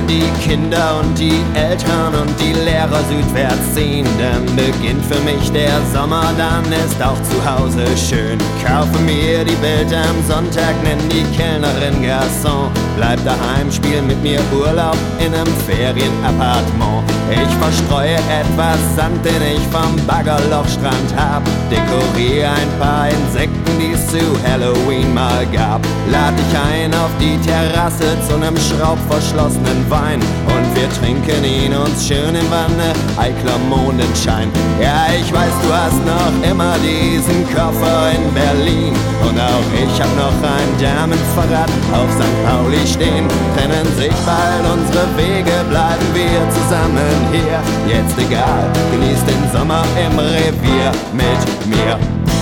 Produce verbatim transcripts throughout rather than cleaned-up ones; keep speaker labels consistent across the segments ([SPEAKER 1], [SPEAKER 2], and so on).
[SPEAKER 1] die Kinder und die Eltern und die Lehrer südwärts ziehen, dann beginnt für mich der Sommer, dann ist auch zu Hause schön. Kaufe mir die Bild am Sonntag, nenn die Kellnerin Garçon. Bleib daheim, spiel mit mir Urlaub in einem Ferienappartement. Ich verstreue etwas Sand, den ich vom Baggerlochstrand hab. Dekoriere ein paar Insekten, die es zu Halloween mal gab. Lad dich ein auf die Terrasse zu nem schraubverschlossenen Wein und wir trinken ihn uns schön in Wanne, Eikler Mondenschein. Ja, ich weiß, du hast noch immer diesen Koffer in Berlin und auch ich hab noch ein Damenfahrrad auf Sankt Pauli stehen. Trennen sich bald unsere Wege, bleiben wir zusammen hier. Jetzt egal, genieß den Sommer im Revier mit mir.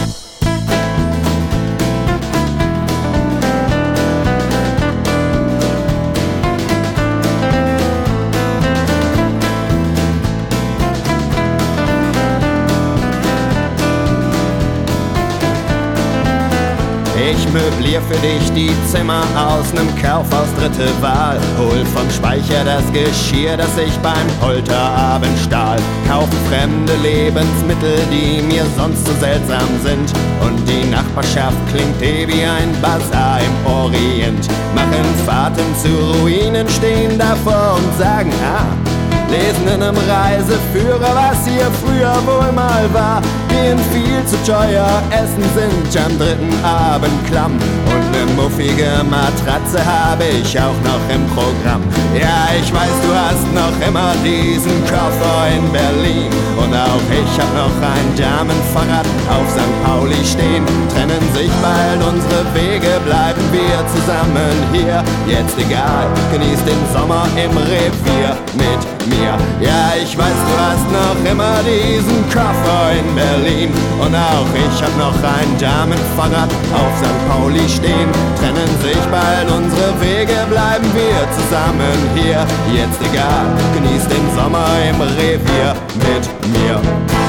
[SPEAKER 1] Ich möblier für dich die Zimmer aus nem Kaufhaus dritte Wahl. Hol vom Speicher das Geschirr, das ich beim Polterabend stahl. Kauf fremde Lebensmittel, die mir sonst so seltsam sind. Und die Nachbarschaft klingt eh wie ein Bazar im Orient. Machen Fahrten zu Ruinen, stehen davor und sagen, ah, lesen in nem Reiseführer, was hier früher wohl mal war. Gehen viel zu teuer, essen sind am dritten Abend klamm. Und ne muffige Matratze habe ich auch noch im Programm. Ja, ich weiß, du hast noch immer diesen Koffer in Berlin. Und auch ich hab noch ein Damenfahrrad auf Sankt Pauli stehen. Trennen sich bald unsere Wege, bleiben wir zusammen hier. Jetzt egal, genieß den Sommer im Revier mit mir. Ja, ich weiß, du hast noch immer diesen Koffer in Berlin. Und auch ich hab noch ein Damenfahrrad auf Sankt Pauli stehen. Trennen sich bald unsere Wege, bleiben wir zusammen hier. Jetzt egal, genieß den Sommer im Revier mit mir.